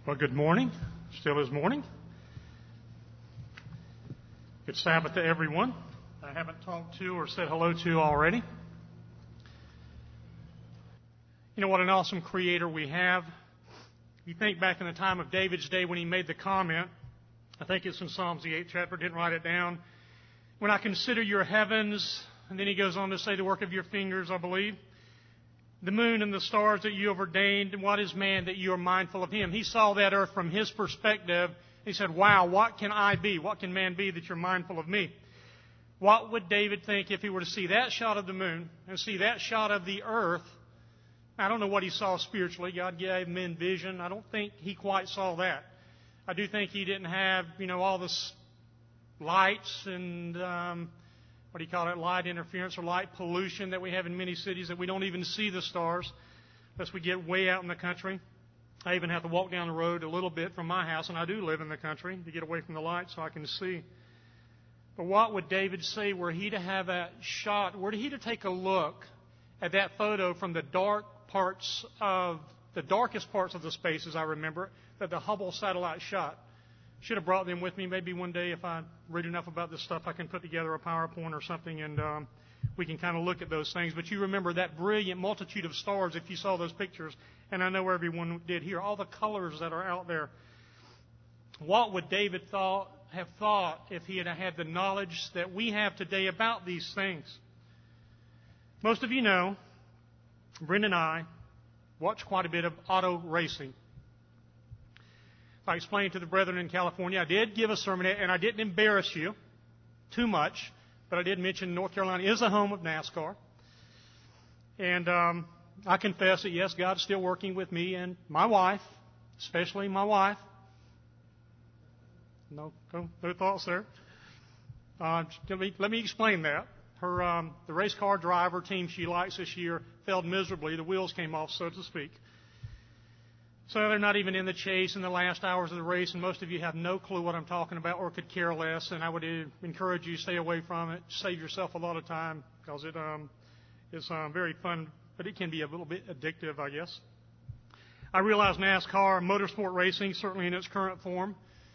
Well, good morning. Still is morning. Good Sabbath to everyone I haven't talked to or said hello to already. You know what an awesome Creator we have. You think back in the time of David's day when he made the comment, I think it's in Psalms the 8th chapter, didn't write it down. When I consider your heavens, and then he goes on to say the work of your fingers, I believe. The moon and the stars that you have ordained, and what is man that you are mindful of him? He saw that earth from his perspective. He said, wow, what can I be? What can man be that you're mindful of me? What would David think if he were to see that shot of the moon and see that shot of the earth? I don't know what he saw spiritually. God gave men vision. I don't think he quite saw that. I do think he didn't have, all this lights and what do you call it, light interference or light pollution that we have in many cities, that we don't even see the stars unless we get way out in the country. I even have to walk down the road a little bit from my house, and I do live in the country, to get away from the light so I can see. But what would David say were he to have that shot, were he to take a look at that photo from the darkest parts of the space, as I remember, that the Hubble satellite shot? Should have brought them with me. Maybe one day, if I read enough about this stuff, I can put together a PowerPoint or something, and we can kind of look at those things. But you remember that brilliant multitude of stars if you saw those pictures, and I know everyone did here, all the colors that are out there. What would David have thought if he had had the knowledge that we have today about these things? Most of you know, Brenda and I watch quite a bit of auto racing. I explained to the brethren in California, I did give a sermon, and I didn't embarrass you too much, but I did mention North Carolina is the home of NASCAR. And I confess that, yes, God's still working with me and my wife, especially my wife. No thoughts there. Let me explain that. The race car driver team she likes this year failed miserably. The wheels came off, so to speak. So they're not even in the chase in the last hours of the race, and most of you have no clue what I'm talking about or could care less, and I would encourage you to stay away from it. Save yourself a lot of time because it is very fun, but it can be a little bit addictive, I guess. I realize NASCAR, motorsport racing, certainly in its current form,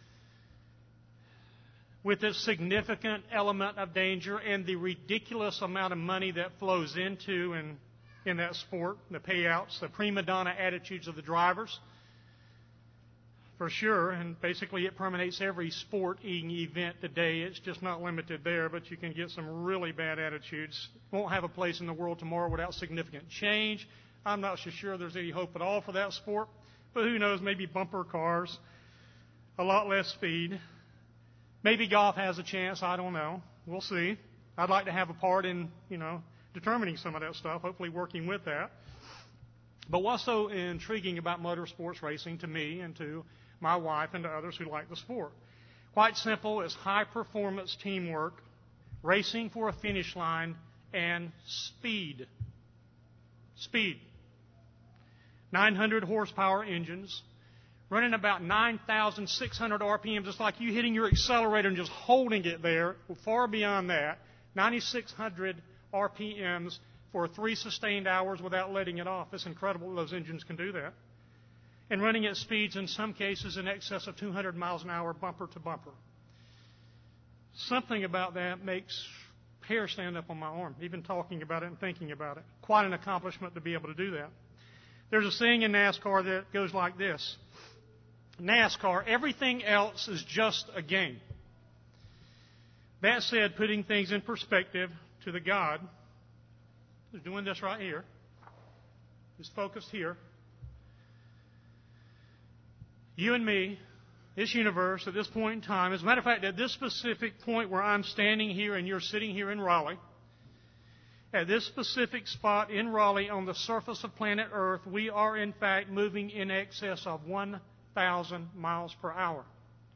with its significant element of danger and the ridiculous amount of money that flows into and in that sport, the payouts, the prima donna attitudes of the drivers, for sure, and basically it permeates every sporting event today. It's just not limited there, but you can get some really bad attitudes. Won't have a place in the world tomorrow without significant change. I'm not so sure there's any hope at all for that sport, but who knows, maybe bumper cars, a lot less speed. Maybe golf has a chance, I don't know. We'll see. I'd like to have a part in, determining some of that stuff, hopefully working with that. But what's so intriguing about motorsports racing to me and to my wife and to others who like the sport? Quite simple, it's high-performance teamwork, racing for a finish line, and speed. Speed. 900 horsepower engines, running about 9,600 RPMs. It's like you hitting your accelerator and just holding it there. Far beyond that, 9,600 RPMs for 3 sustained hours without letting it off. It's incredible those engines can do that. And running at speeds, in some cases, in excess of 200 miles an hour, bumper to bumper. Something about that makes hair stand up on my arm, even talking about it and thinking about it. Quite an accomplishment to be able to do that. There's a saying in NASCAR that goes like this. NASCAR, everything else is just a game. That said, putting things in perspective, to the God who's doing this right here, is focused here. You and me, this universe, at this point in time, as a matter of fact, at this specific point where I'm standing here and you're sitting here in Raleigh, at this specific spot in Raleigh on the surface of planet Earth, we are in fact moving in excess of 1,000 miles per hour.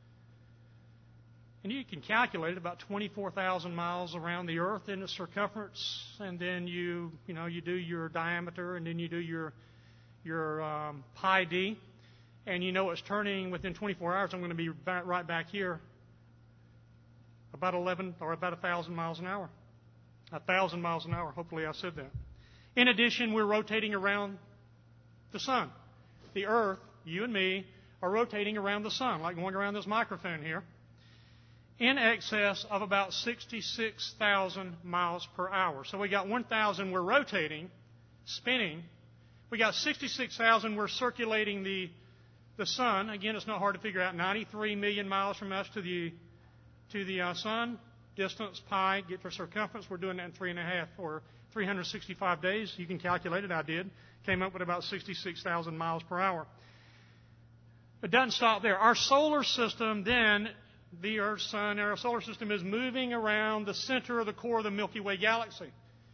And you can calculate it, about 24,000 miles around the Earth in the circumference, and then you do your diameter, and then you do your pi d, and it's turning within 24 hours. I'm going to be right back here, about 1,000 miles an hour. 1,000 miles an hour. Hopefully, I said that. In addition, we're rotating around the sun. The Earth, you and me, are rotating around the sun, like going around this microphone here, in excess of about 66,000 miles per hour. So we got 1,000 we're rotating, spinning. We got 66,000 we're circulating the sun. Again, it's not hard to figure out. 93 million miles from us to the sun. Distance, pi, get the circumference. We're doing that in 3.5 or 365 days. You can calculate it. I did. Came up with about 66,000 miles per hour. It doesn't stop there. Our solar system then, the Earth, Sun, our solar system is moving around the center of the core of the Milky Way galaxy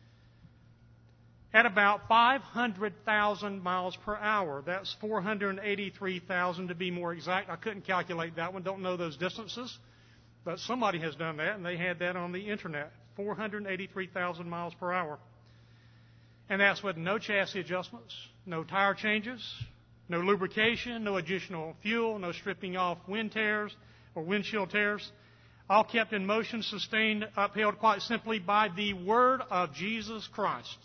at about 500,000 miles per hour. That's 483,000 to be more exact. I couldn't calculate that one. Don't know those distances. But somebody has done that, and they had that on the internet. 483,000 miles per hour. And that's with no chassis adjustments, no tire changes, no lubrication, no additional fuel, no stripping off wind tears or windshield tears. All kept in motion, sustained, upheld quite simply by the Word of Jesus Christ.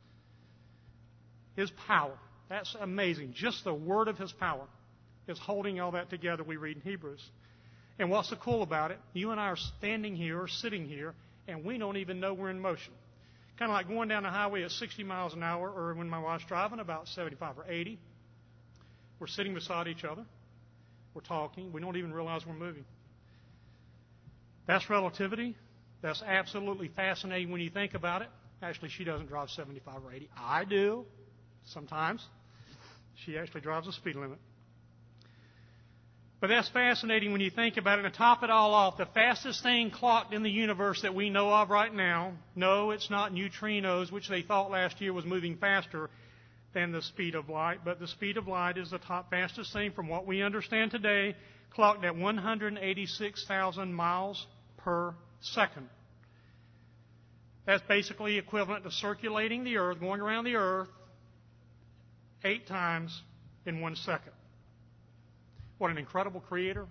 His power. That's amazing. Just the Word of His power is holding all that together, we read in Hebrews. And what's so cool about it? You and I are standing here or sitting here, and we don't even know we're in motion. Kind of like going down the highway at 60 miles an hour, or when my wife's driving, about 75 or 80. We're sitting beside each other. We're talking. We don't even realize we're moving. That's relativity. That's absolutely fascinating when you think about it. Actually, she doesn't drive 75 or 80. I do, sometimes. She actually drives the speed limit. But that's fascinating when you think about it. And to top it all off, the fastest thing clocked in the universe that we know of right now, no, it's not neutrinos, which they thought last year was moving faster than the speed of light. But the speed of light is the top fastest thing from what we understand today, clocked at 186,000 miles per second. That's basically equivalent to circulating the Earth, going around the Earth 8 times in 1 second. What an incredible Creator,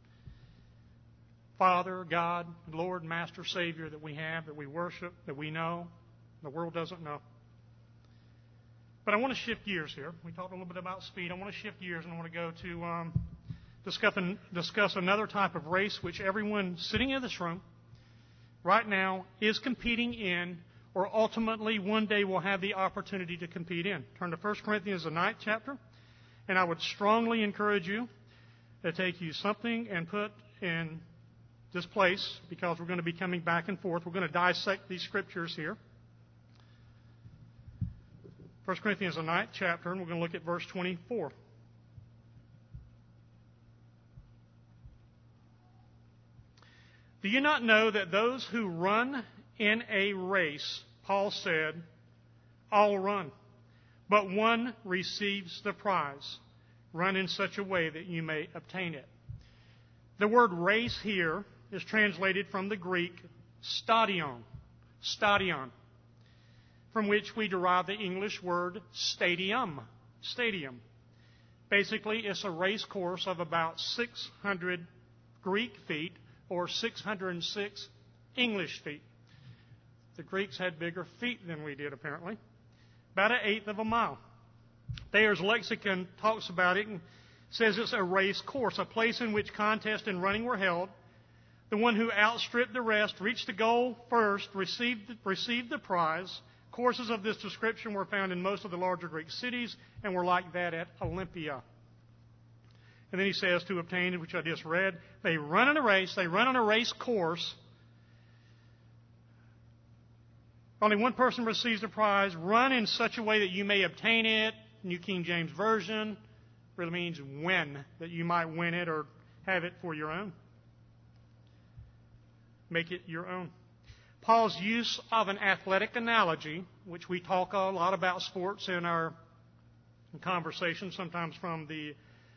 Father, God, Lord, Master, Savior that we have, that we worship, that we know, the world doesn't know. But I want to shift gears here. We talked a little bit about speed. I want to shift gears and I want to go to discuss another type of race which everyone sitting in this room right now is competing in, or ultimately one day will have the opportunity to compete in. Turn to 1 Corinthians, the 9th chapter, and I would strongly encourage you to take you something and put in this place, because we're going to be coming back and forth. We're going to dissect these scriptures here. 1 Corinthians, the 9th chapter, and we're going to look at verse 24. Do you not know that those who run in a race, Paul said, all run, but one receives the prize? Run in such a way that you may obtain it. The word race here is translated from the Greek stadion, from which we derive the English word stadium. Basically, it's a race course of about 600 Greek feet or 606 English feet. The Greeks had bigger feet than we did, apparently. About 1/8 of a mile. Thayer's lexicon talks about it and says it's a race course, a place in which contests and running were held. The one who outstripped the rest, reached the goal first, received the prize. Courses of this description were found in most of the larger Greek cities and were like that at Olympia. And then he says to obtain, which I just read, they run in a race, they run on a race course. Only one person receives the prize. Run in such a way that you may obtain it. New King James Version really means win, that you might win it or have it for your own. Make it your own. Paul's use of an athletic analogy, which we talk a lot about sports in our conversation, sometimes from the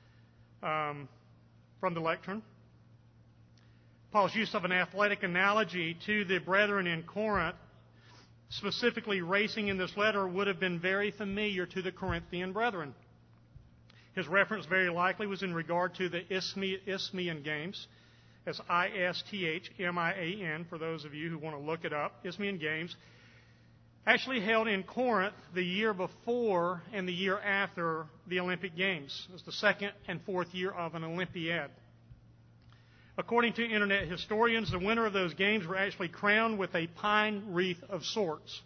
lectern. Paul's use of an athletic analogy to the brethren in Corinth, specifically racing in this letter, would have been very familiar to the Corinthian brethren. His reference very likely was in regard to the Isthmian Games. That's Isthmian, for those of you who want to look it up. Isthmian Games. actually held in Corinth the year before and the year after the Olympic Games. It was the second and fourth year of an Olympiad. According to internet historians, the winner of those games were actually crowned with a pine wreath of sorts.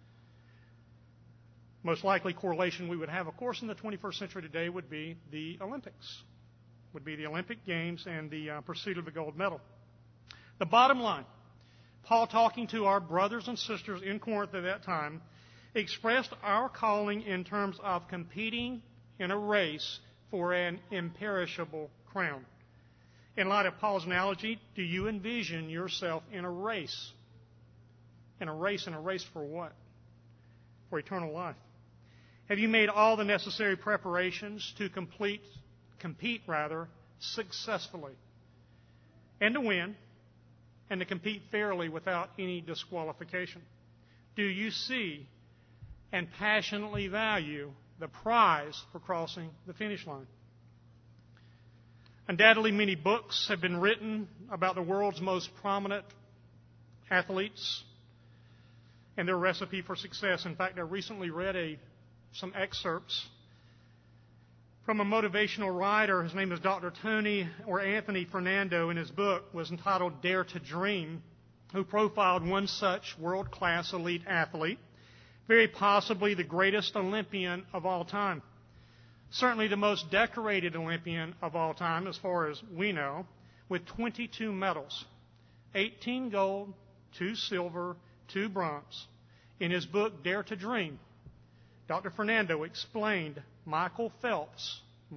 Most likely correlation we would have, of course, in the 21st century today would be the Olympics, would be the Olympic Games and the pursuit of the gold medal. The bottom line, Paul, talking to our brothers and sisters in Corinth at that time, expressed our calling in terms of competing in a race for an imperishable crown. In light of Paul's analogy, do you envision yourself in a race? In a race for what? For eternal life. Have you made all the necessary preparations to compete successfully, and to win, and to compete fairly without any disqualification? Do you see and passionately value the prize for crossing the finish line? Undoubtedly, many books have been written about the world's most prominent athletes and their recipe for success. In fact, I recently read some excerpts from a motivational writer. His name is Dr. Tony or Anthony Fernando, and his book was entitled Dare to Dream, who profiled one such world-class elite athlete, very possibly the greatest Olympian of all time. Certainly the most decorated Olympian of all time, as far as we know, with 22 medals, 18 gold, 2 silver, 2 bronze. In his book, Dare to Dream, Dr. Fernando explained Michael Phelps'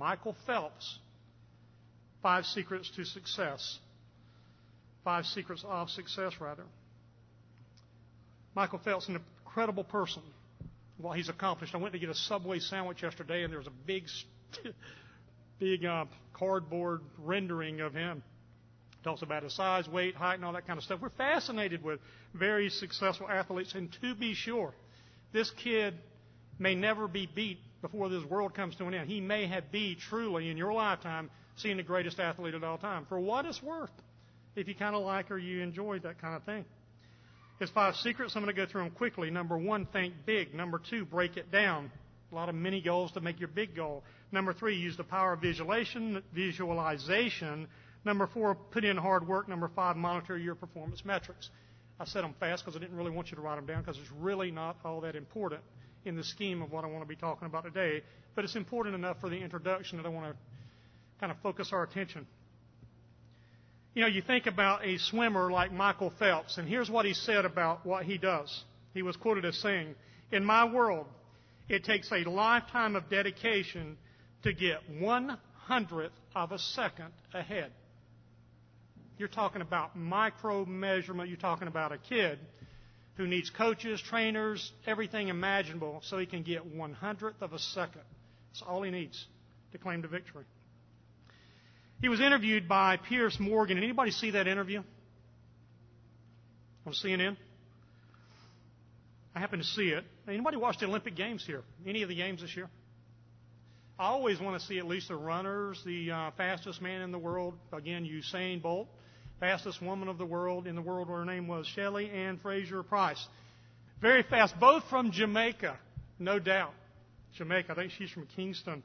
5 secrets to success. 5 secrets of success, rather. Michael Phelps, an incredible person, what he's accomplished. I went to get a Subway sandwich yesterday, and there was a big cardboard rendering of him. Talks about his size, weight, height, and all that kind of stuff. We're fascinated with very successful athletes, and to be sure, this kid may never be beat before this world comes to an end. He may have been truly, in your lifetime, seen the greatest athlete of all time. For what it's worth, if you kind of like or you enjoy that kind of thing. His 5 secrets, I'm going to go through them quickly. Number 1, think big. Number 2, break it down. A lot of mini goals to make your big goal. Number 3, use the power of visualization. Number 4, put in hard work. Number 5, monitor your performance metrics. I said them fast because I didn't really want you to write them down because it's really not all that important in the scheme of what I want to be talking about today. But it's important enough for the introduction that I want to kind of focus our attention. You know, you think about a swimmer like Michael Phelps, and here's what he said about what he does. He was quoted as saying, "In my world, it takes a lifetime of dedication to get 1/100th of a second ahead." You're talking about micro measurement. You're talking about a kid who needs coaches, trainers, everything imaginable so he can get 1/100th of a second. That's all he needs to claim the victory. He was interviewed by Piers Morgan. Anybody see that interview on CNN? I happened to see it. Anybody watch the Olympic Games here? Any of the games this year? I always want to see at least the runners, the fastest man in the world. Again, Usain Bolt. Fastest woman of the world in the world, her name was Shelley Ann Fraser-Pryce. Very fast, both from Jamaica, no doubt. Jamaica, I think she's from Kingston.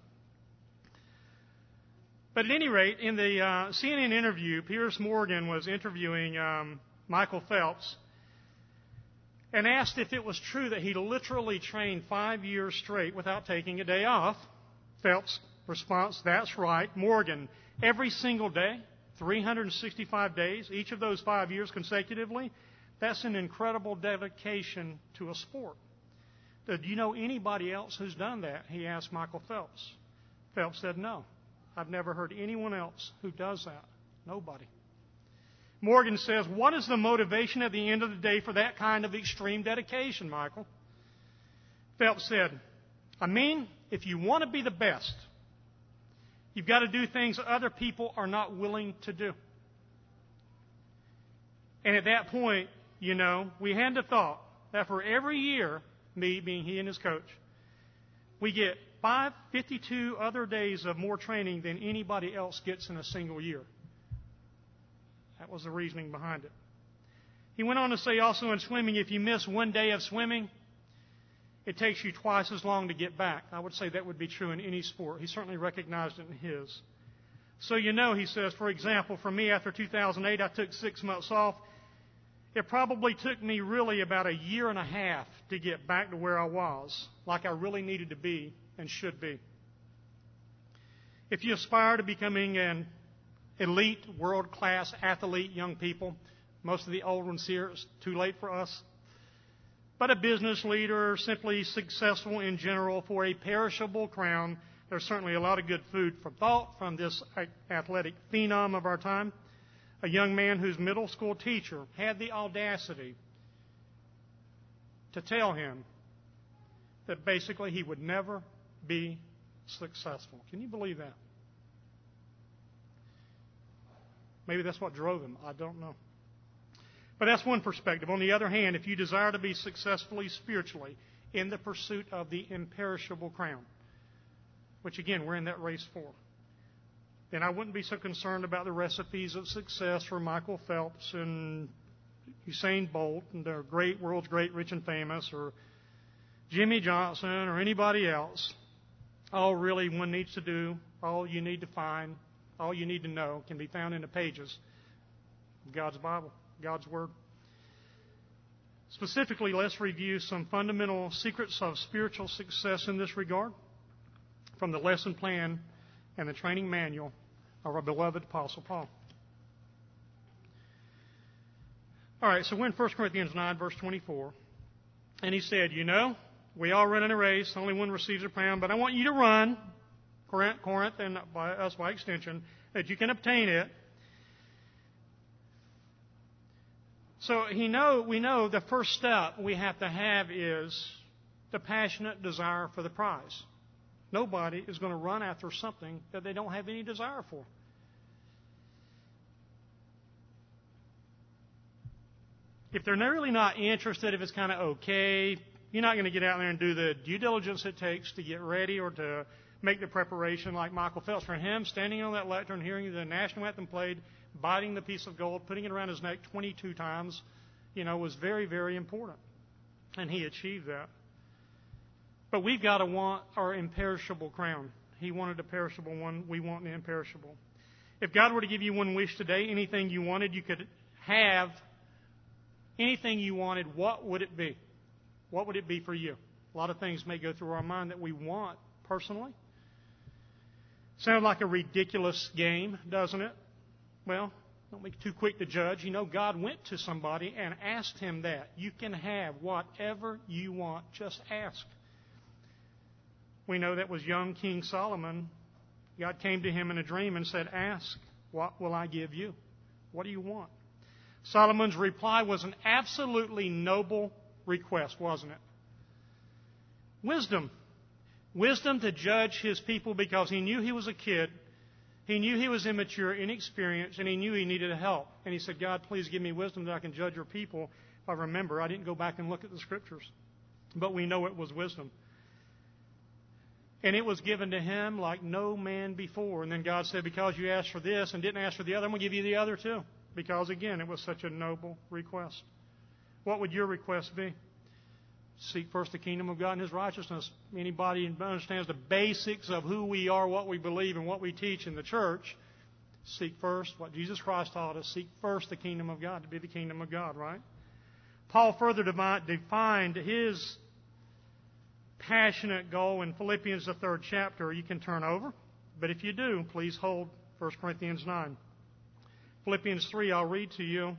But at any rate, in the CNN interview, Piers Morgan was interviewing Michael Phelps and asked if it was true that he literally trained 5 years straight without taking a day off. Phelps' response, "That's right, Morgan. Every single day, 365 days, each of those 5 years consecutively, that's an incredible dedication to a sport." Do you know anybody else who's done that? He asked Michael Phelps. Phelps said, "No. I've never heard anyone else who does that. Nobody." Morgan says, "What is the motivation at the end of the day for that kind of extreme dedication, Michael?" Phelps said, if you want to be the best, you've got to do things that other people are not willing to do." And at that point, we had the thought that for every year, me being he and his coach, we get 552 other days of more training than anybody else gets in a single year. That was the reasoning behind it. He went on to say also in swimming, if you miss 1 day of swimming, it takes you twice as long to get back. I would say that would be true in any sport. He certainly recognized it in his. So he says, for example, for me after 2008, I took 6 months off. It probably took me really about a year and a half to get back to where I was, like I really needed to be and should be. If you aspire to becoming an elite, world-class athlete, young people, most of the old ones here, it's too late for us. But a business leader, simply successful in general for a perishable crown, there's certainly a lot of good food for thought from this athletic phenom of our time. A young man whose middle school teacher had the audacity to tell him that basically he would never be successful. Can you believe that? Maybe that's what drove him. I don't know. But that's one perspective. On the other hand, if you desire to be successfully spiritually in the pursuit of the imperishable crown, which again, we're in that race for, then I wouldn't be so concerned about the recipes of success for Michael Phelps and Usain Bolt and the world's great, rich, and famous, or Jimmy Johnson or anybody else. All really one needs to do, all you need to find, all you need to know can be found in the pages of God's Bible, God's Word. Specifically, let's review some fundamental secrets of spiritual success in this regard from the lesson plan and the training manual of our beloved Apostle Paul. All right, so we're in 1 Corinthians 9, verse 24. And he said, we all run in a race, only one receives a crown, but I want you to run, Corinth, and by us by extension, that you can obtain it. So we know the first step we have to have is the passionate desire for the prize. Nobody is going to run after something that they don't have any desire for. If they're really not interested, if it's kind of okay, you're not going to get out there and do the due diligence it takes to get ready or to make the preparation like Michael Phelps. For him, standing on that lectern, hearing the national anthem played, biting the piece of gold, putting it around his neck 22 times, was very, very important. And he achieved that. But we've got to want our imperishable crown. He wanted a perishable one. We want the imperishable. If God were to give you one wish today, anything you wanted, you could have anything you wanted, what would it be? What would it be for you? A lot of things may go through our mind that we want personally. Sounds like a ridiculous game, doesn't it? Well, don't be too quick to judge. God went to somebody and asked him that. You can have whatever you want. Just ask. We know that was young King Solomon. God came to him in a dream and said, ask, what will I give you? What do you want? Solomon's reply was an absolutely noble request, wasn't it? Wisdom. Wisdom to judge his people because he knew he was a kid. He knew he was immature, inexperienced, and he knew he needed help. And he said, God, please give me wisdom that I can judge your people. If I remember, I didn't go back and look at the scriptures. But we know it was wisdom. And it was given to him like no man before. And then God said, because you asked for this and didn't ask for the other, I'm going to give you the other too. Because, again, it was such a noble request. What would your request be? Seek first the kingdom of God and His righteousness. Anybody who understands the basics of who we are, what we believe, and what we teach in the church, seek first what Jesus Christ taught us. Seek first the kingdom of God to be the kingdom of God, right? Paul further defined his passionate goal in Philippians, the 3rd chapter. You can turn over, but if you do, please hold 1 Corinthians 9. Philippians 3, I'll read to you.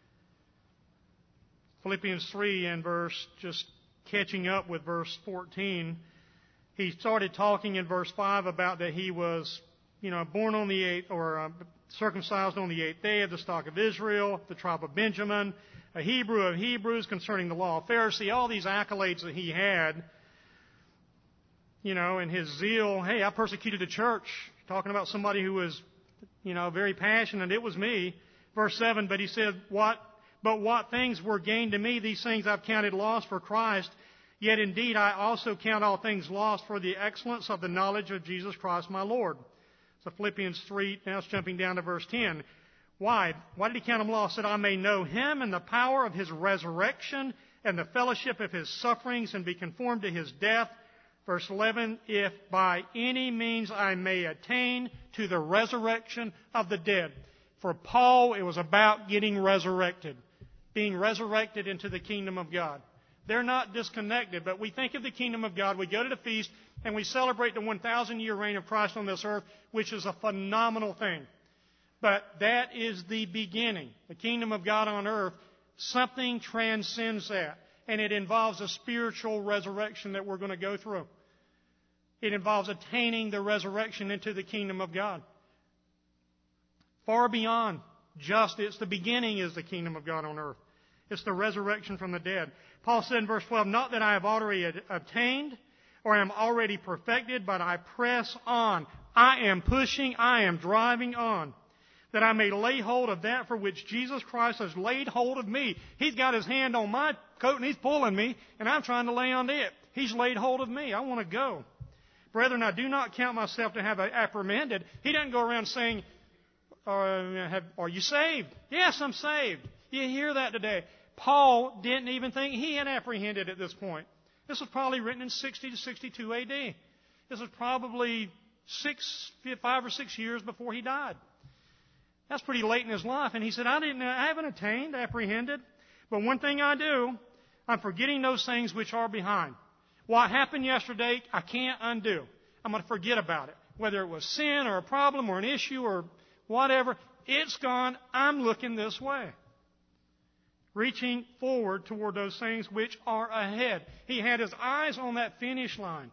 Philippians 3 and just catching up with verse 14. He started talking in verse 5 about that he was, born on the 8th, or circumcised on the 8th day of the stock of Israel, the tribe of Benjamin, a Hebrew of Hebrews, concerning the law of Pharisee, all these accolades that he had, and his zeal. Hey, I persecuted the church. Talking about somebody who was, very passionate. It was me. Verse 7, but he said, But what things were gained to me, these things I've counted loss for Christ. Yet indeed I also count all things lost for the excellence of the knowledge of Jesus Christ my Lord. So Philippians 3, now it's jumping down to verse 10. Why? Why did he count them lost? That I may know Him and the power of His resurrection and the fellowship of his sufferings, and be conformed to his death. Verse 11, if by any means I may attain to the resurrection of the dead. For Paul, it was about getting resurrected, being resurrected into the kingdom of God. They're not disconnected, but we think of the kingdom of God. We go to the feast and we celebrate the 1,000-year reign of Christ on this earth, which is a phenomenal thing. But that is the beginning. The kingdom of God on earth, something transcends that. And it involves a spiritual resurrection that we're going to go through. It involves attaining the resurrection into the kingdom of God. Far beyond just, it's the beginning is the kingdom of God on earth. It's the resurrection from the dead. Paul said in verse 12, not that I have already obtained or am already perfected, but I press on. I am pushing, I am driving on, that I may lay hold of that for which Jesus Christ has laid hold of me. He's got his hand on my coat and he's pulling me, and I'm trying to lay onto it. He's laid hold of me. I want to go. Brethren, I do not count myself to have apprehended. He doesn't go around saying, are you saved? Yes, I'm saved. You hear that today. Paul didn't even think he had apprehended at this point. This was probably written in 60 to 62 A.D. This was probably 5 or 6 years before he died. That's pretty late in his life. And he said, I haven't attained, apprehended. But one thing I do, I'm forgetting those things which are behind. What happened yesterday, I can't undo. I'm going to forget about it. Whether it was sin or a problem or an issue or whatever, it's gone. I'm looking this way. Reaching forward toward those things which are ahead. He had his eyes on that finish line.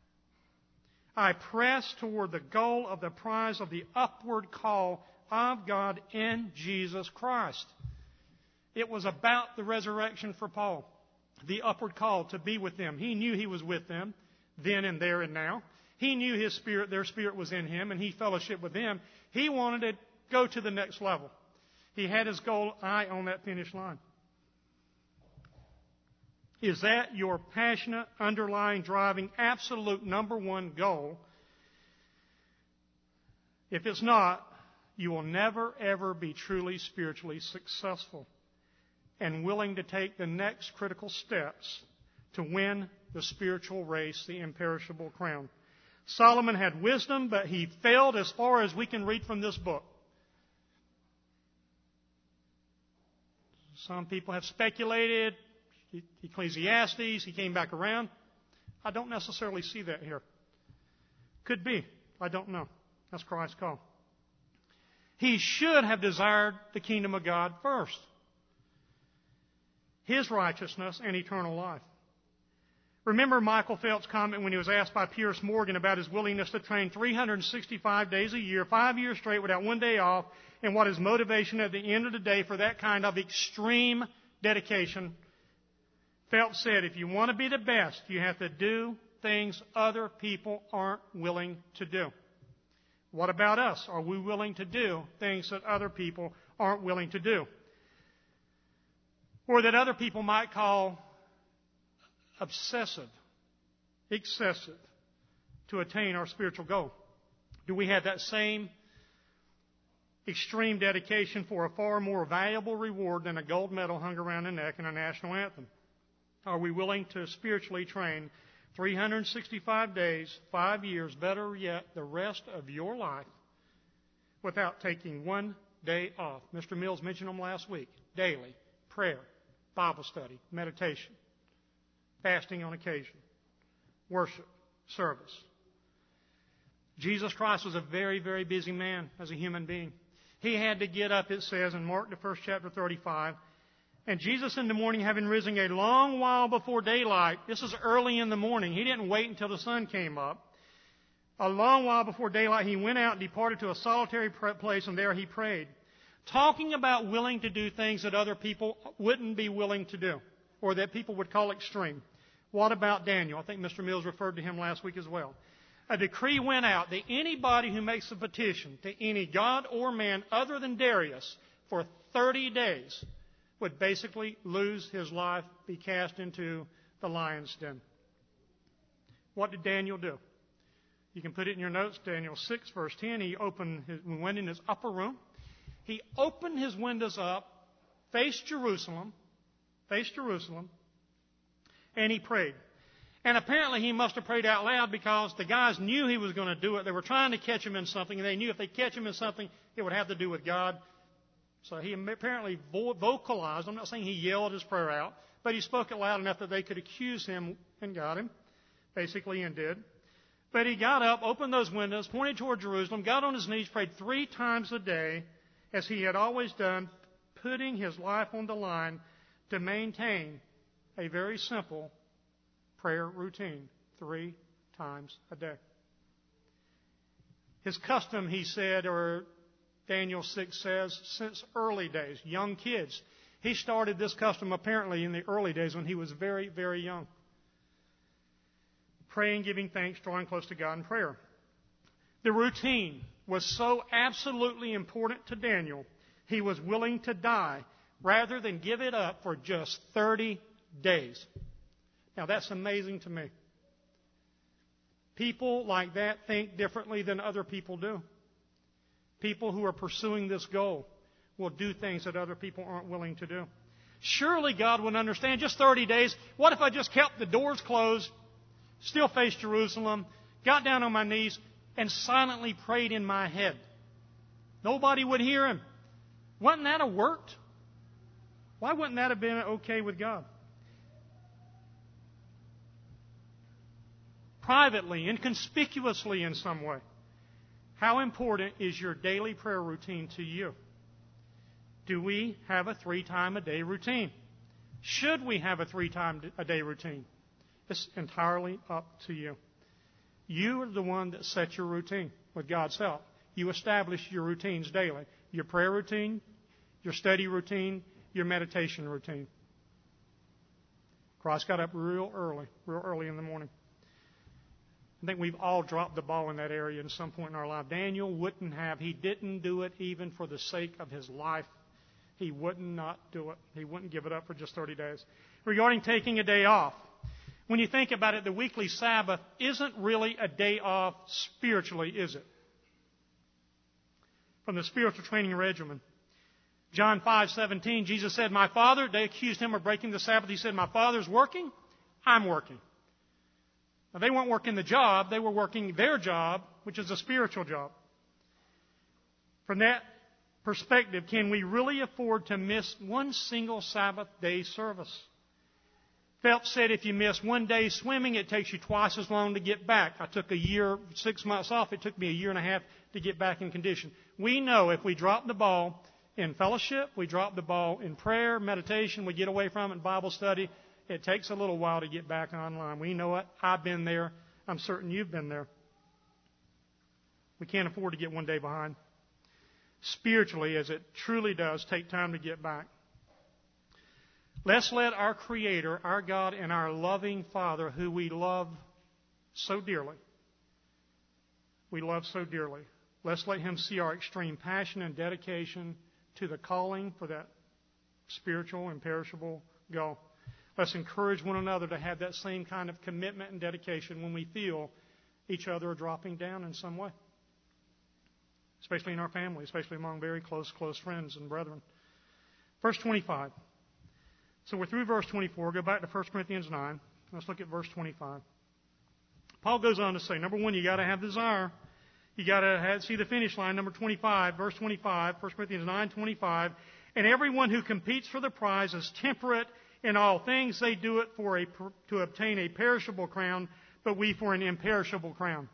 I press toward the goal of the prize of the upward call of God in Jesus Christ. It was about the resurrection for Paul. The upward call to be with them. He knew he was with them then and there and now. He knew his spirit, their spirit was in him, and he fellowshiped with them. He wanted to go to the next level. He had his goal eye on that finish line. Is that your passionate, underlying, driving, absolute number one goal? If it's not, you will never, ever be truly spiritually successful and willing to take the next critical steps to win the spiritual race, the imperishable crown. Solomon had wisdom, but he failed as far as we can read from this book. Some people have speculated. Ecclesiastes, he came back around. I don't necessarily see that here. Could be. I don't know. That's Christ's call. He should have desired the kingdom of God first. His righteousness and eternal life. Remember Michael Phelps' comment when he was asked by Pierce Morgan about his willingness to train 365 days a year, 5 years straight without one day off, and what his motivation at the end of the day for that kind of extreme dedication. Phelps said, if you want to be the best, you have to do things other people aren't willing to do. What about us? Are we willing to do things that other people aren't willing to do? Or that other people might call obsessive, excessive, to attain our spiritual goal? Do we have that same extreme dedication for a far more valuable reward than a gold medal hung around the neck and a national anthem? Are we willing to spiritually train 365 days, 5 years, better yet, the rest of your life without taking one day off? Mr. Mills mentioned them last week. Daily, prayer, Bible study, meditation, fasting on occasion, worship, service. Jesus Christ was a very, very busy man as a human being. He had to get up, it says in Mark, the first chapter, 35. And Jesus in the morning, having risen a long while before daylight, this is early in the morning. He didn't wait until the sun came up. A long while before daylight, he went out and departed to a solitary place, and there he prayed. Talking about willing to do things that other people wouldn't be willing to do, or that people would call extreme. What about Daniel? I think Mr. Mills referred to him last week as well. A decree went out that anybody who makes a petition to any god or man other than Darius for 30 days would basically lose his life, be cast into the lion's den. What did Daniel do? You can put it in your notes, Daniel 6, verse 10. He went in his upper room. He opened his windows up, faced Jerusalem, And he prayed. And apparently he must have prayed out loud because the guys knew he was going to do it. They were trying to catch him in something, and they knew if they catch him in something, it would have to do with God. So he apparently vocalized. I'm not saying he yelled his prayer out, but he spoke it loud enough that they could accuse him and got him, basically, and did. But he got up, opened those windows, pointed toward Jerusalem, got on his knees, prayed 3 times a day, as he had always done, putting his life on the line to maintain a very simple prayer routine 3 times a day. His custom, he said, or Daniel 6 says, since early days, young kids. He started this custom apparently in the early days when he was very, very young. Praying, giving thanks, drawing close to God in prayer. The routine was so absolutely important to Daniel, he was willing to die rather than give it up for just 30 days. Now that's amazing to me. People like that think differently than other people do. People who are pursuing this goal will do things that other people aren't willing to do. Surely God would understand. Just 30 days. What if I just kept the doors closed, still faced Jerusalem, got down on my knees, and silently prayed in my head? Nobody would hear him. Wouldn't that have worked? Why wouldn't that have been okay with God? Privately, inconspicuously in some way. How important is your daily prayer routine to you? Do we have a 3-time-a-day routine? Should we have a 3-time-a-day routine? It's entirely up to you. You are the one that sets your routine with God's help. You establish your routines daily. Your prayer routine, your study routine, your meditation routine. Christ got up real early in the morning. I think we've all dropped the ball in that area at some point in our life. Daniel wouldn't have. He didn't do it even for the sake of his life. He would not do it. He wouldn't give it up for just 30 days. Regarding taking a day off, when you think about it, the weekly Sabbath isn't really a day off spiritually, is it? From the spiritual training regimen. John 5:17, Jesus said, "My Father," they accused him of breaking the Sabbath. He said, "My Father's working, I'm working." Now, they weren't working the job, they were working their job, which is a spiritual job. From that perspective, can we really afford to miss one single Sabbath day service? Phelps said if you miss one day swimming, it takes you twice as long to get back. I took 6 months off. It took me 1.5 years to get back in condition. We know if we drop the ball in fellowship, we drop the ball in prayer, meditation, we get away from it in Bible study, it takes a little while to get back online. We know it. I've been there. I'm certain you've been there. We can't afford to get one day behind. Spiritually, as it truly does, take time to get back. Let's let our Creator, our God, and our loving Father, who we love so dearly, let's let Him see our extreme passion and dedication to the calling for that spiritual, imperishable goal. Let's encourage one another to have that same kind of commitment and dedication when we feel each other are dropping down in some way, especially in our family, especially among very close friends and brethren. Verse 25. So we're through verse 24. Go back to 1 Corinthians 9. Let's look at verse 25. Paul goes on to say, number one, you got to have desire. You got to see the finish line. Number 25, verse 25, 1 Corinthians 9:25. And everyone who competes for the prize is temperate in all things. They do it to obtain a perishable crown, but we for an imperishable crown.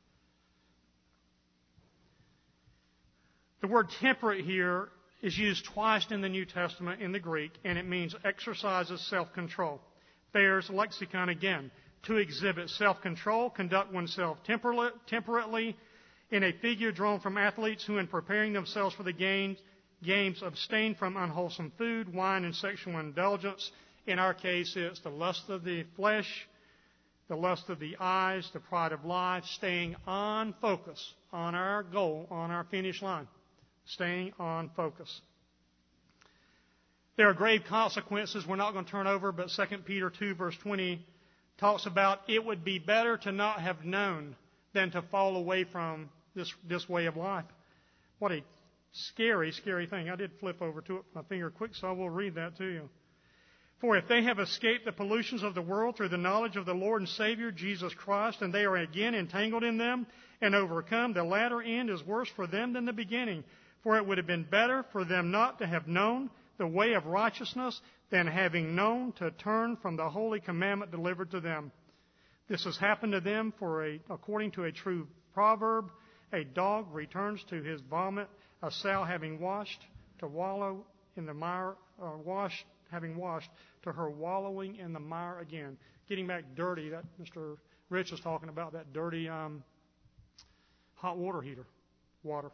The word temperate here is used twice in the New Testament in the Greek, and it means exercises self-control. Thayer's lexicon again. To exhibit self-control, conduct oneself temperately in a figure drawn from athletes who, in preparing themselves for the games, abstain from unwholesome food, wine, and sexual indulgence. In our case, it's the lust of the flesh, the lust of the eyes, the pride of life, staying on focus, on our goal, on our finish line. Staying on focus. There are grave consequences we're not going to turn over, but 2 Peter 2, verse 20 talks about it would be better to not have known than to fall away from this way of life. What a scary, scary thing. I did flip over to it with my finger quick, so I will read that to you. For if they have escaped the pollutions of the world through the knowledge of the Lord and Savior, Jesus Christ, and they are again entangled in them and overcome, the latter end is worse for them than the beginning. For it would have been better for them not to have known the way of righteousness than having known to turn from the holy commandment delivered to them. This has happened to them according to a true proverb, a dog returns to his vomit, a sow having washed to wallow in the mire, having washed to her wallowing in the mire again. Getting back dirty, that Mr. Rich was talking about, that dirty hot water heater water.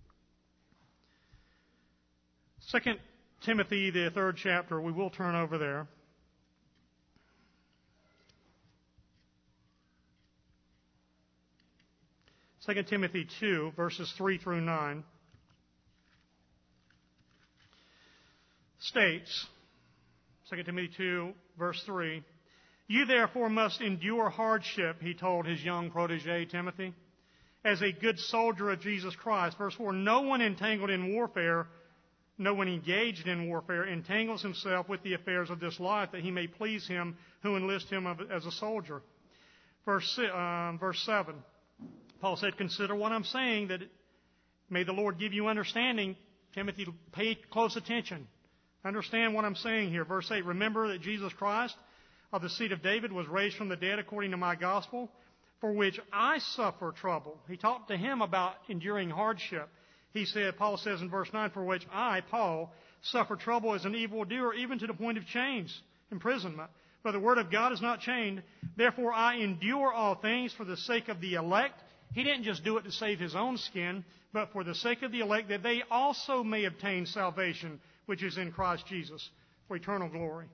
2 Timothy, the 3rd chapter, we will turn over there. 2 Timothy 2, verses 3 through 9, states, 2 Timothy 2, verse 3, "You therefore must endure hardship," he told his young protege Timothy, "as a good soldier of Jesus Christ." Verse 4, no one engaged in warfare entangles himself with the affairs of this life, that he may please him who enlists him as a soldier. Verse 7, Paul said, "Consider what I'm saying, that may the Lord give you understanding." Timothy, pay close attention. Understand what I'm saying here. Verse 8, "Remember that Jesus Christ of the seed of David was raised from the dead according to my gospel, for which I suffer trouble." He talked to him about enduring hardship. Paul says in verse 9, "For which I, Paul, suffer trouble as an evildoer, even to the point of chains, imprisonment. But the word of God is not chained. Therefore I endure all things for the sake of the elect." He didn't just do it to save his own skin, but for the sake of the elect, that they also may obtain salvation, which is in Christ Jesus, for eternal glory.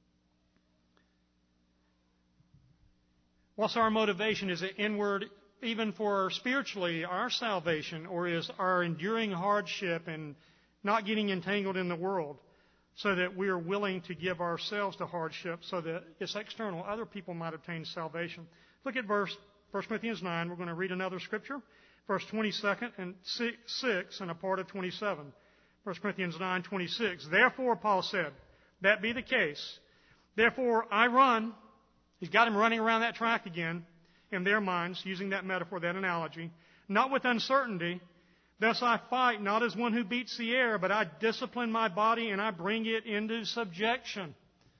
What's our motivation? Is it inward, even for spiritually, our salvation, or is our enduring hardship and not getting entangled in the world so that we are willing to give ourselves to hardship so that it's external, other people might obtain salvation? Look at 1 Corinthians 9. We're going to read another scripture, verse 22 and 6 and a part of 27. 1 Corinthians 9:26. "Therefore," Paul said, "that be the case. Therefore I run." He's got him running around that track again in their minds, using that metaphor, that analogy. "Not with uncertainty. Thus I fight, not as one who beats the air, but I discipline my body and I bring it into subjection."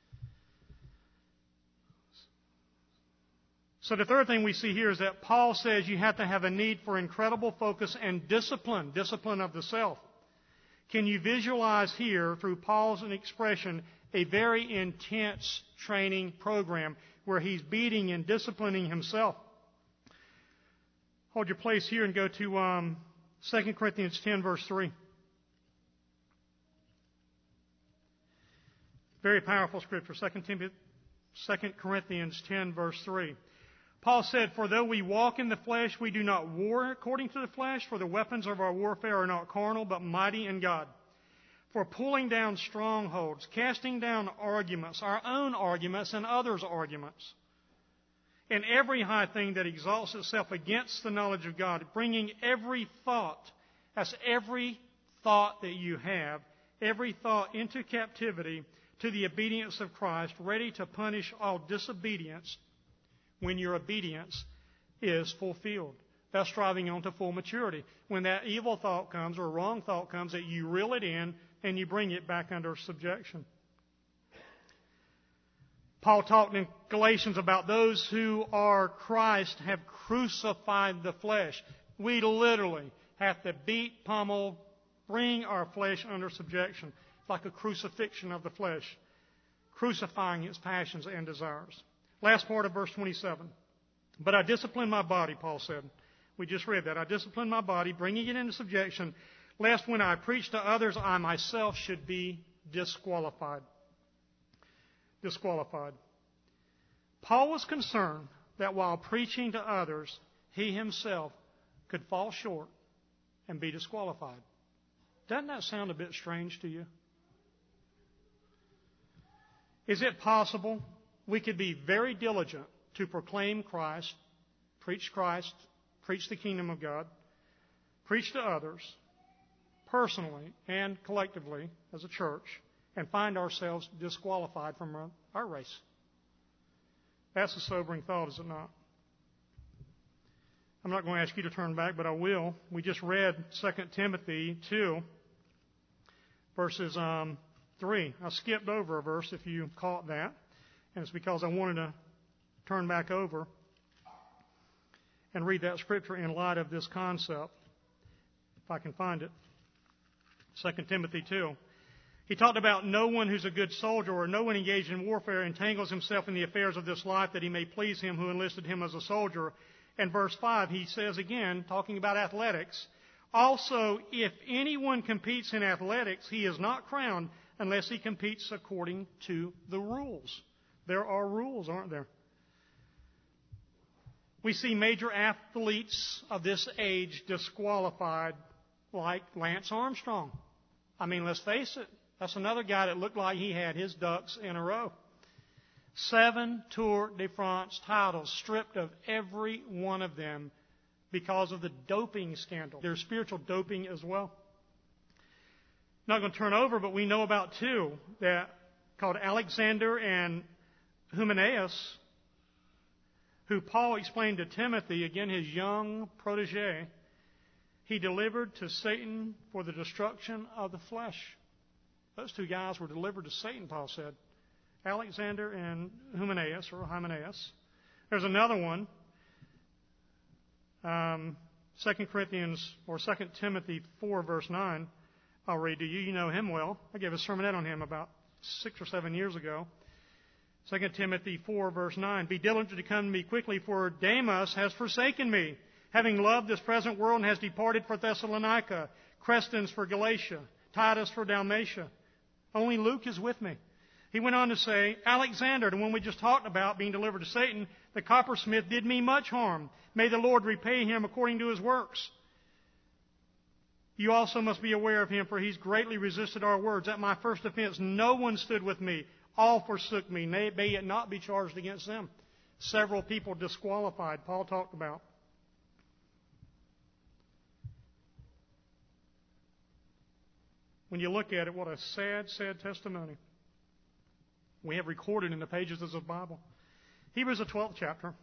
So the third thing we see here is that Paul says you have to have a need for incredible focus and discipline of the self. Can you visualize here, through Paul's expression, a very intense training program where he's beating and disciplining himself? Hold your place here and go to 2 Corinthians 10, verse 3. Very powerful scripture, 2 Corinthians 10, verse 3. Paul said, "For though we walk in the flesh, we do not war according to the flesh, for the weapons of our warfare are not carnal, but mighty in God. For pulling down strongholds, casting down arguments, our own arguments and others' arguments, and every high thing that exalts itself against the knowledge of God, bringing every thought," that's every thought that you have, every thought into captivity to the obedience of Christ, ready to punish all disobedience when your obedience is fulfilled. That's striving on to full maturity. When that evil thought comes or wrong thought comes, that you reel it in and you bring it back under subjection. Paul talked in Galatians about those who are Christ have crucified the flesh. We literally have to beat, pummel, bring our flesh under subjection. It's like a crucifixion of the flesh, crucifying its passions and desires. Last part of verse 27. "But I discipline my body," Paul said. We just read that. "I discipline my body, bringing it into subjection, lest when I preach to others, I myself should be disqualified." Disqualified. Paul was concerned that while preaching to others, he himself could fall short and be disqualified. Doesn't that sound a bit strange to you? Is it possible we could be very diligent to proclaim Christ, preach the kingdom of God, preach to others, personally and collectively as a church, and find ourselves disqualified from our race. That's a sobering thought, is it not? I'm not going to ask you to turn back, but I will. We just read 2 Timothy 2, verses 3. I skipped over a verse if you caught that, and it's because I wanted to turn back over and read that scripture in light of this concept, if I can find it. 2 Timothy 2. He talked about no one who's a good soldier or no one engaged in warfare entangles himself in the affairs of this life that he may please him who enlisted him as a soldier. And verse 5, he says again, talking about athletics, also, if anyone competes in athletics, he is not crowned unless he competes according to the rules. There are rules, aren't there? We see major athletes of this age disqualified, like Lance Armstrong. I mean, let's face it, that's another guy that looked like he had his ducks in a row. 7 Tour de France titles, stripped of every one of them because of the doping scandal. There's spiritual doping as well. Not going to turn over, but we know about 2 that called Alexander and Hymenaeus, who Paul explained to Timothy, again his young protege, he delivered to Satan for the destruction of the flesh. Those 2 guys were delivered to Satan, Paul said. Alexander and Hymenaeus. There's another one, 2 Timothy 4, verse 9. I'll read to you. You know him well. I gave a sermonette on him about 6 or 7 years ago. 2 Timothy 4, verse 9. Be diligent to come to me quickly, for Demas has forsaken me, having loved this present world, and has departed for Thessalonica, Crescens for Galatia, Titus for Dalmatia. Only Luke is with me. He went on to say, Alexander, the one we just talked about being delivered to Satan, the coppersmith, did me much harm. May the Lord repay him according to his works. You also must be aware of him, for he's greatly resisted our words. At my first offense, no one stood with me. All forsook me. May it not be charged against them. Several people disqualified, Paul talked about. When you look at it, what a sad, sad testimony we have recorded in the pages of the Bible. Hebrews, the 12th chapter.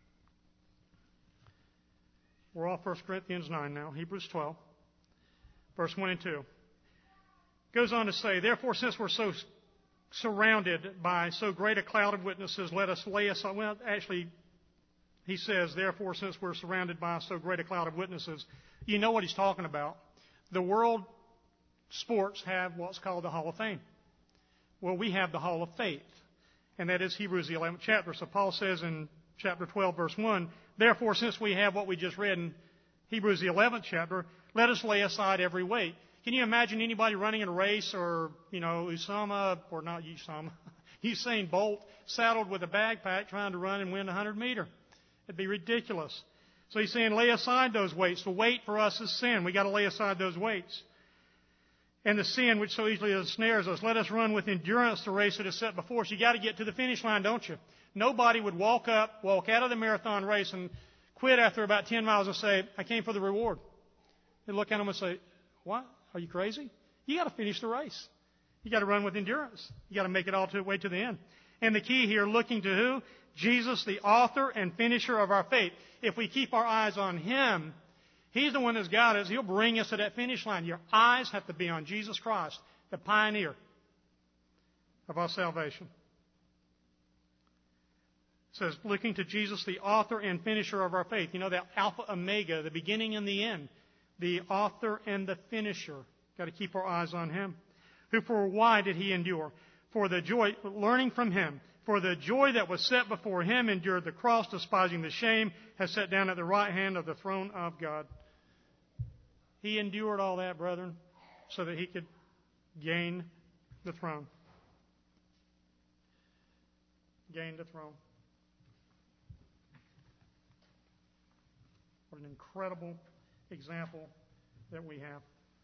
We're off 1 Corinthians 9 now. Hebrews 12, verse 1 and 2. Goes on to say, therefore, since we're so surrounded by so great a cloud of witnesses, let us lay aside. Well, actually, he says, therefore, since we're surrounded by so great a cloud of witnesses, you know what he's talking about. The world sports have what's called the Hall of Fame. Well, we have the Hall of Faith, and that is Hebrews, the 11th chapter. So Paul says in chapter 12, verse 1, therefore, since we have what we just read in Hebrews, the 11th chapter, let us lay aside every weight. Can you imagine anybody running in a race or, Usain Bolt saddled with a backpack trying to run and win a 100-meter? It'd be ridiculous. So he's saying lay aside those weights. The weight for us is sin. We've got to lay aside those weights. And the sin which so easily ensnares us. Let us run with endurance the race that is set before us. You got to get to the finish line, don't you? Nobody would walk out of the marathon race and quit after about 10 miles and say, I came for the reward. They look at them and say, what? Are you crazy? You got to finish the race. You got to run with endurance. You got to make it all the way to the end. And the key here, looking to who? Jesus, the author and finisher of our faith. If we keep our eyes on Him, He's the one that's got us. He'll bring us to that finish line. Your eyes have to be on Jesus Christ, the pioneer of our salvation. It says, looking to Jesus, the author and finisher of our faith. You know, that Alpha, Omega, the beginning and the end. The author and the finisher. Got to keep our eyes on Him. Why did He endure? For the joy, learning from Him. For the joy that was set before Him endured the cross, despising the shame, has sat down at the right hand of the throne of God. He endured all that, brethren, so that He could gain the throne. Gain the throne. What an incredible example that we have.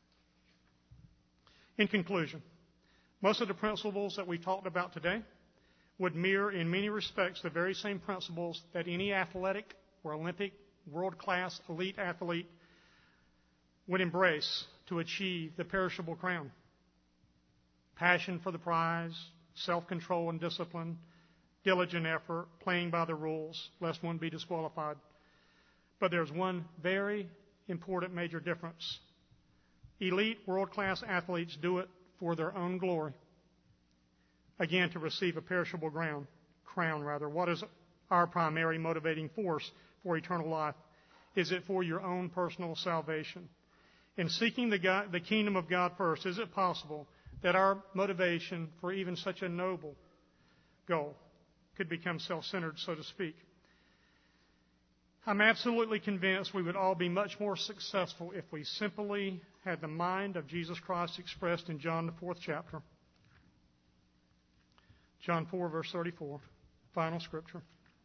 In conclusion, most of the principles that we talked about today would mirror in many respects the very same principles that any athletic or Olympic, world-class, elite athlete would embrace to achieve the perishable crown. passion for the prize, self-control and discipline, diligent effort, playing by the rules, lest one be disqualified. But there's one very important major difference. Elite, world-class athletes do it for their own glory. Again, to receive a perishable crown. What is our primary motivating force for eternal life? Is it for your own personal salvation? In seeking the kingdom of God first, is it possible that our motivation for even such a noble goal could become self-centered, so to speak? I'm absolutely convinced we would all be much more successful if we simply had the mind of Jesus Christ expressed in John, the 4th chapter. John 4, verse 34, final scripture.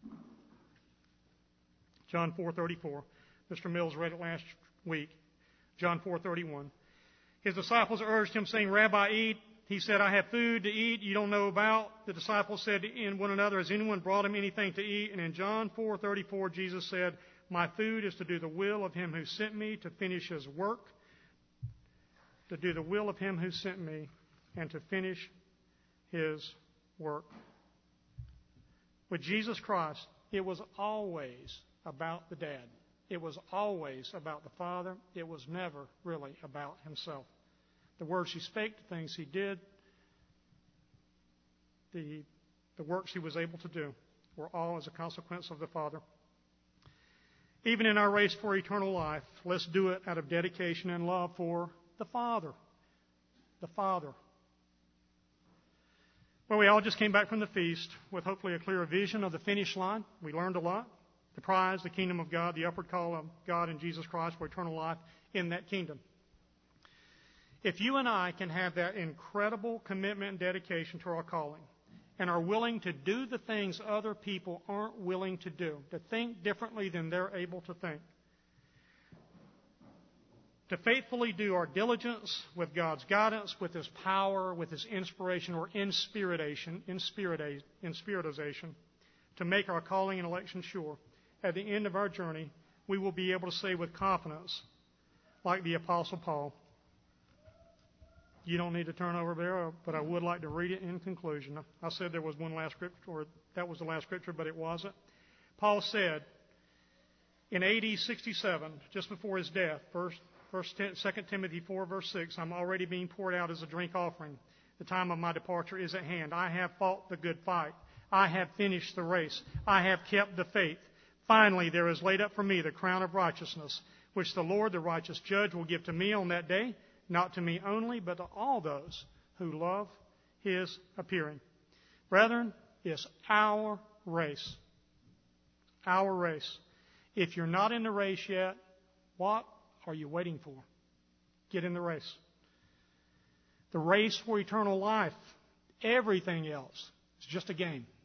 John 4:34. Mr. Mills read it last week. John 4:31. His disciples urged him, saying, Rabbi, eat. He said, I have food to eat you don't know about. The disciples said to one another, has anyone brought him anything to eat? And in John 4:34, Jesus said, my food is to do the will of him who sent me, to finish his work, to do the will of him who sent me, and to finish his work. With Jesus Christ, it was always about the Dad. It was always about the Father. It was never really about himself. The words he spake, the things he did, the works he was able to do were all as a consequence of the Father. Even in our race for eternal life, let's do it out of dedication and love for the Father. The Father. Well, we all just came back from the feast with hopefully a clearer vision of the finish line. We learned a lot. The prize, the kingdom of God, the upward call of God in Jesus Christ for eternal life in that kingdom. If you and I can have that incredible commitment and dedication to our calling and are willing to do the things other people aren't willing to do, to think differently than they're able to think, to faithfully do our diligence with God's guidance, with His power, with His inspiration or inspiritization, to make our calling and election sure, at the end of our journey, we will be able to say with confidence, like the Apostle Paul, you don't need to turn over there, but I would like to read it in conclusion. I said there was one last scripture, or that was the last scripture, but it wasn't. Paul said in AD 67, just before his death, 2 Timothy 4, verse 6, I'm already being poured out as a drink offering. The time of my departure is at hand. I have fought the good fight. I have finished the race. I have kept the faith. Finally, there is laid up for me the crown of righteousness, which the Lord, the righteous judge, will give to me on that day, not to me only, but to all those who love His appearing. Brethren, it's our race. Our race. If you're not in the race yet, what are you waiting for? Get in the race. The race for eternal life. Everything else is just a game.